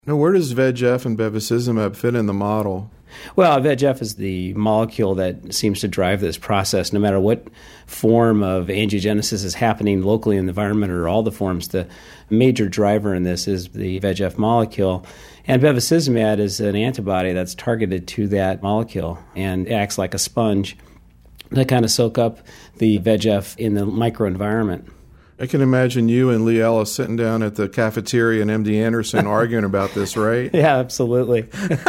Now, where does VEGF and bevacizumab fit in the model? Well, VEGF is the molecule that seems to drive this process. No matter what form of angiogenesis is happening locally in the environment or all the forms, the major driver in this is the VEGF molecule. And bevacizumab is an antibody that's targeted to that molecule and acts like a sponge to kind of soak up the VEGF in the microenvironment. I can imagine you and Lee Ellis sitting down at the cafeteria in MD Anderson arguing about this, right? Yeah, absolutely.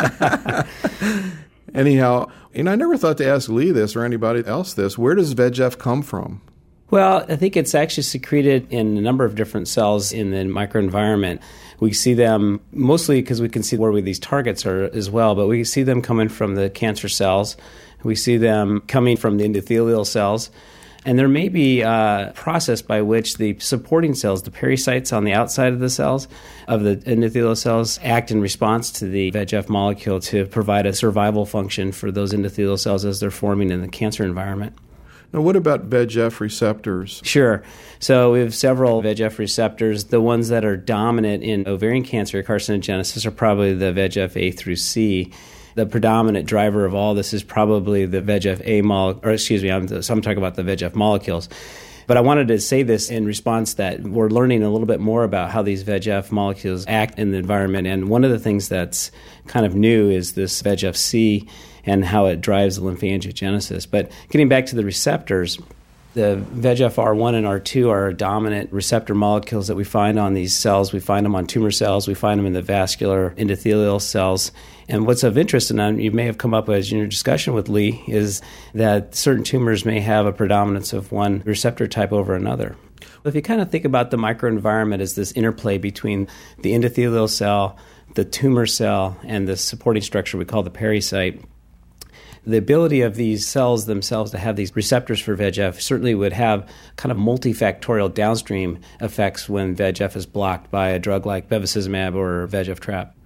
Anyhow, I never thought to ask Lee this or anybody else this. Where does VEGF come from? Well, I think it's actually secreted in a number of different cells in the microenvironment. We see them mostly because we can see where these targets are as well, but we see them coming from the cancer cells. We see them coming from the endothelial cells. And there may be a process by which the supporting cells, the pericytes on the outside of the cells, of the endothelial cells, act in response to the VEGF molecule to provide a survival function for those endothelial cells as they're forming in the cancer environment. Now, what about VEGF receptors? Sure. So we have several VEGF receptors. The ones that are dominant in ovarian cancer carcinogenesis are probably the VEGF A through C. The predominant driver of all this is probably the VEGF-A I'm talking about the VEGF molecules. But I wanted to say this in response that we're learning a little bit more about how these VEGF molecules act in the environment. And one of the things that's kind of new is this VEGF-C and how it drives lymphangiogenosis. But getting back to the receptors, the VEGF-R1 and R2 are dominant receptor molecules that we find on these cells. We find them on tumor cells. We find them in the vascular endothelial cells. And what's of interest, and you may have come up as in your discussion with Lee, is that certain tumors may have a predominance of one receptor type over another. If you kind of think about the microenvironment as this interplay between the endothelial cell, the tumor cell, and the supporting structure we call the pericyte, the ability of these cells themselves to have these receptors for VEGF certainly would have kind of multifactorial downstream effects when VEGF is blocked by a drug like bevacizumab or VEGF trap.